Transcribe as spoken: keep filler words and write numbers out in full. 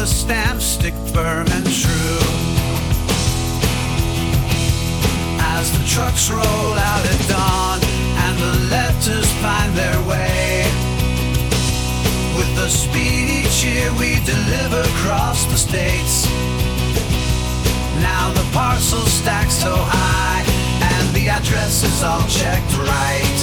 the stamps stick firm and true. As the trucks roll out at dawn and the letters find their way, with the speedy cheer we deliver across the states. Now the parcels stack so high and the address is all checked right.